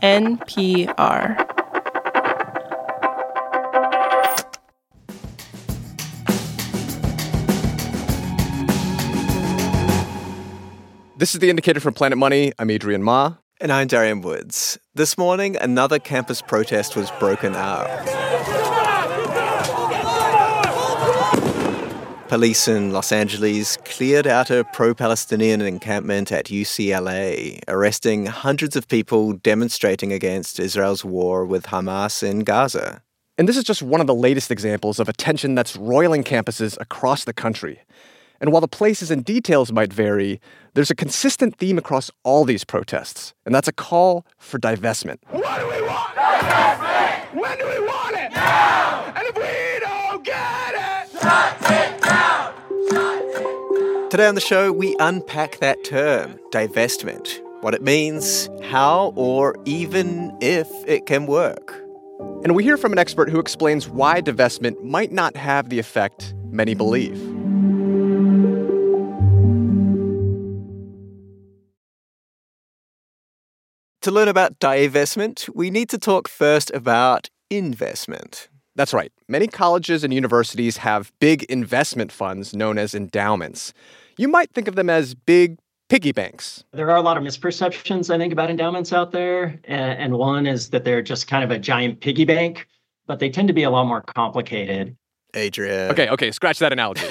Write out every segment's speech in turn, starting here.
NPR. This is The Indicator from Planet Money. I'm Adrian Ma. And I'm Darian Woods. This morning, another campus protest was broken up. Police in Los Angeles cleared out a pro-Palestinian encampment at UCLA, arresting hundreds of people demonstrating against Israel's war with Hamas in Gaza. And this is just one of the latest examples of a tension that's roiling campuses across the country. And while the places and details might vary, there's a consistent theme across all these protests, and that's a call for divestment. What do we want? Divestment! When do we want it? Now! And if we don't get it, shut it down! Shut it down! Today on the show, we unpack that term, divestment, what it means, how or even if it can work. And we hear from an expert who explains why divestment might not have the effect many believe. To learn about divestment, we need to talk first about investment. That's right. Many colleges and universities have big investment funds known as endowments. You might think of them as big piggy banks. There are a lot of misperceptions, I think, about endowments out there. And one is that they're just kind of a giant piggy bank, but they tend to be a lot more complicated. Adrian. Okay, scratch that analogy.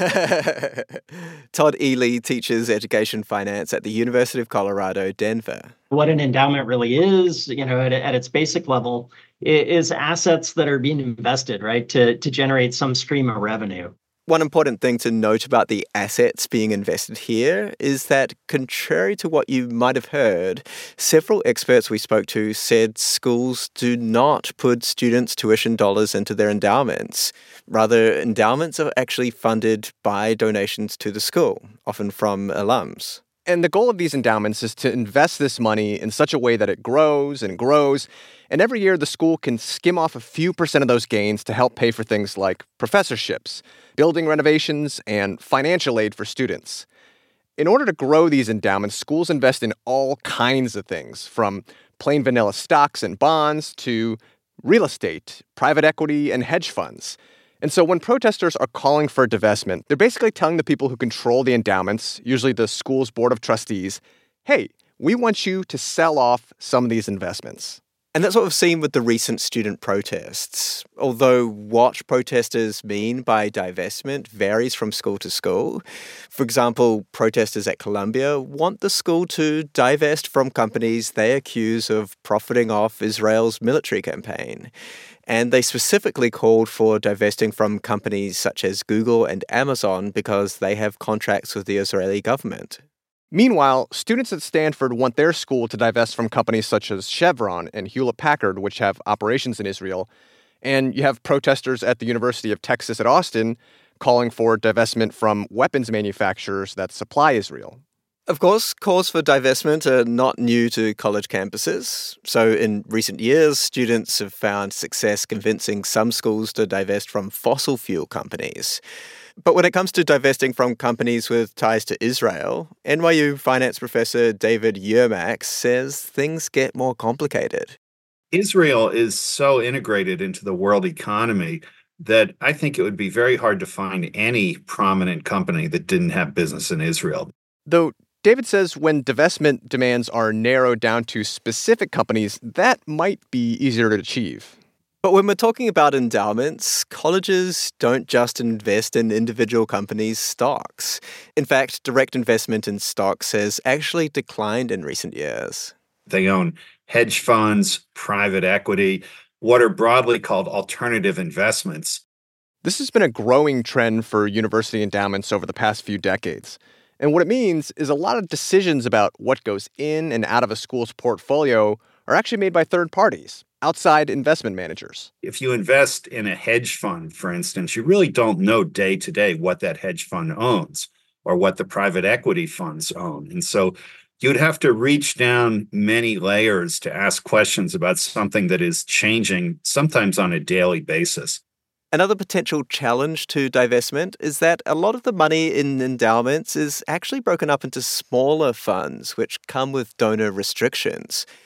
Todd Ely teaches education finance at the University of Colorado, Denver. What an endowment really is, at its basic level, is assets that are being invested, right, to generate some stream of revenue. One important thing to note about the assets being invested here is that, contrary to what you might have heard, several experts we spoke to said schools do not put students' tuition dollars into their endowments. Rather, endowments are actually funded by donations to the school, often from alums. And the goal of these endowments is to invest this money in such a way that it grows and grows. And every year, the school can skim off a few % of those gains to help pay for things like professorships, building renovations, and financial aid for students. In order to grow these endowments, schools invest in all kinds of things, from plain vanilla stocks and bonds to real estate, private equity, and hedge funds. And so when protesters are calling for divestment, they're basically telling the people who control the endowments, usually the school's board of trustees, hey, we want you to sell off some of these investments. And that's what we've seen with the recent student protests. Although what protesters mean by divestment varies from school to school. For example, protesters at Columbia want the school to divest from companies they accuse of profiting off Israel's military campaign. And they specifically called for divesting from companies such as Google and Amazon because they have contracts with the Israeli government. Meanwhile, students at Stanford want their school to divest from companies such as Chevron and Hewlett-Packard, which have operations in Israel. And you have protesters at the University of Texas at Austin calling for divestment from weapons manufacturers that supply Israel. Of course, calls for divestment are not new to college campuses. So in recent years, students have found success convincing some schools to divest from fossil fuel companies. But when it comes to divesting from companies with ties to Israel, NYU finance professor David Yermak says things get more complicated. Israel is so integrated into the world economy that I think it would be very hard to find any prominent company that didn't have business in Israel. Though David says when divestment demands are narrowed down to specific companies, that might be easier to achieve. But when we're talking about endowments, colleges don't just invest in individual companies' stocks. In fact, direct investment in stocks has actually declined in recent years. They own hedge funds, private equity, what are broadly called alternative investments. This has been a growing trend for university endowments over the past few decades. And what it means is a lot of decisions about what goes in and out of a school's portfolio are actually made by third parties, outside investment managers. If you invest in a hedge fund, for instance, you really don't know day to day what that hedge fund owns or what the private equity funds own. And so you'd have to reach down many layers to ask questions about something that is changing sometimes on a daily basis. Another potential challenge to divestment is that a lot of the money in endowments is actually broken up into smaller funds, which come with donor restrictions.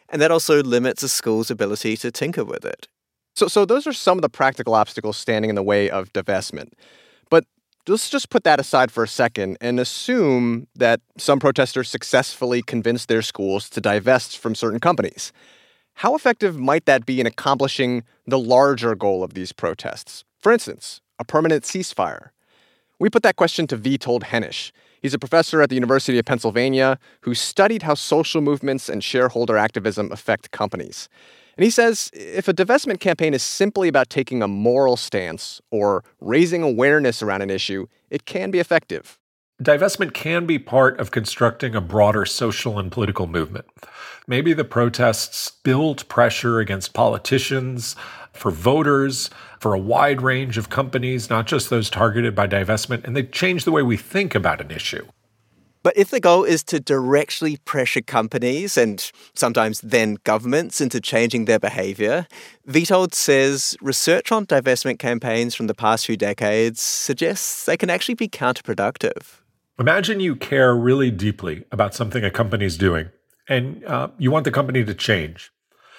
And that also limits a school's ability to tinker with it. So those are some of the practical obstacles standing in the way of divestment. But let's just put that aside for a second and assume that some protesters successfully convinced their schools to divest from certain companies. How effective might that be in accomplishing the larger goal of these protests? For instance, a permanent ceasefire. We put that question to Witold Henisch. He's a professor at the University of Pennsylvania who studied how social movements and shareholder activism affect companies. And he says if a divestment campaign is simply about taking a moral stance or raising awareness around an issue, it can be effective. Divestment can be part of constructing a broader social and political movement. Maybe the protests build pressure against politicians, for voters, for a wide range of companies, not just those targeted by divestment, and they change the way we think about an issue. But if the goal is to directly pressure companies and sometimes then governments into changing their behavior, Witold says research on divestment campaigns from the past few decades suggests they can actually be counterproductive. Imagine you care really deeply about something a company's doing, and you want the company to change.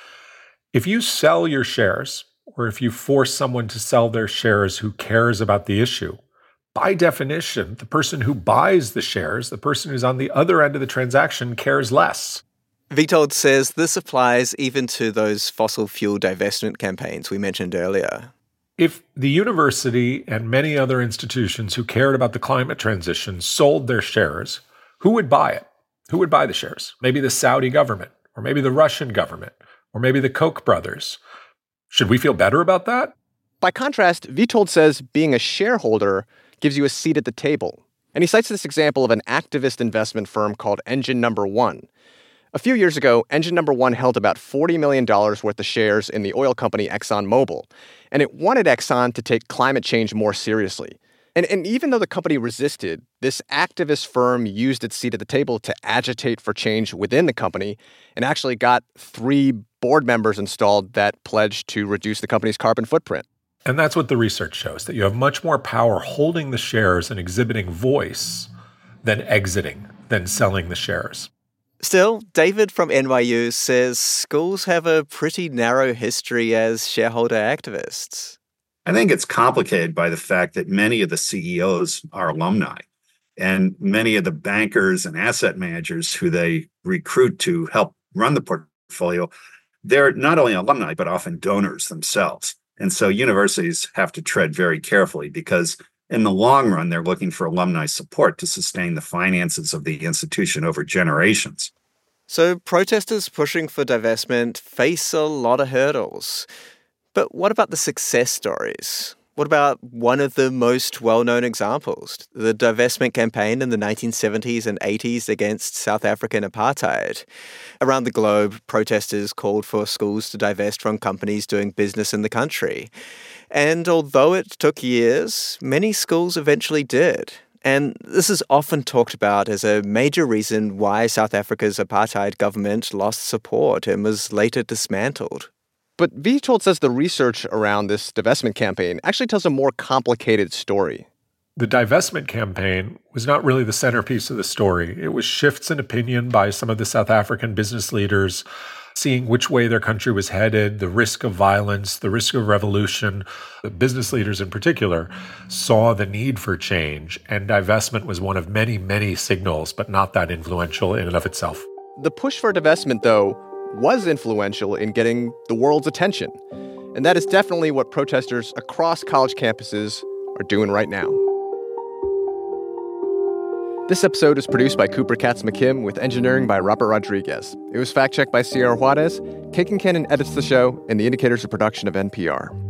If you sell your shares, or if you force someone to sell their shares who cares about the issue, by definition, the person who buys the shares, the person who's on the other end of the transaction, cares less. Witold says this applies even to those fossil fuel divestment campaigns we mentioned earlier. If the university and many other institutions who cared about the climate transition sold their shares, who would buy it? Who would buy the shares? Maybe the Saudi government, or maybe the Russian government, or maybe the Koch brothers. Should we feel better about that? By contrast, Witold says being a shareholder gives you a seat at the table. And he cites this example of an activist investment firm called Engine No. 1. A few years ago, Engine No. 1 held about $40 million worth of shares in the oil company ExxonMobil, and it wanted Exxon to take climate change more seriously. And even though the company resisted, this activist firm used its seat at the table to agitate for change within the company and actually got 3 board members installed that pledged to reduce the company's carbon footprint. And that's what the research shows, that you have much more power holding the shares and exhibiting voice than exiting, than selling the shares. Still, David from NYU says schools have a pretty narrow history as shareholder activists. I think it's complicated by the fact that many of the CEOs are alumni, and many of the bankers and asset managers who they recruit to help run the portfolio, they're not only alumni, but often donors themselves. And so universities have to tread very carefully because in the long run, they're looking for alumni support to sustain the finances of the institution over generations. So protesters pushing for divestment face a lot of hurdles. But what about the success stories? What about one of the most well-known examples, the divestment campaign in the 1970s and 80s against South African apartheid? Around the globe, protesters called for schools to divest from companies doing business in the country. And although it took years, many schools eventually did. And this is often talked about as a major reason why South Africa's apartheid government lost support and was later dismantled. But Witold says the research around this divestment campaign actually tells a more complicated story. The divestment campaign was not really the centerpiece of the story. It was shifts in opinion by some of the South African business leaders, seeing which way their country was headed, the risk of violence, the risk of revolution. The business leaders in particular saw the need for change, and divestment was one of many, many signals, but not that influential in and of itself. The push for divestment, though, was influential in getting the world's attention. And that is definitely what protesters across college campuses are doing right now. This episode is produced by Cooper Katz-McKim with engineering by Robert Rodriguez. It was fact-checked by Sierra Juarez. Kate Kincannon edits the show, and The Indicator is a production of NPR.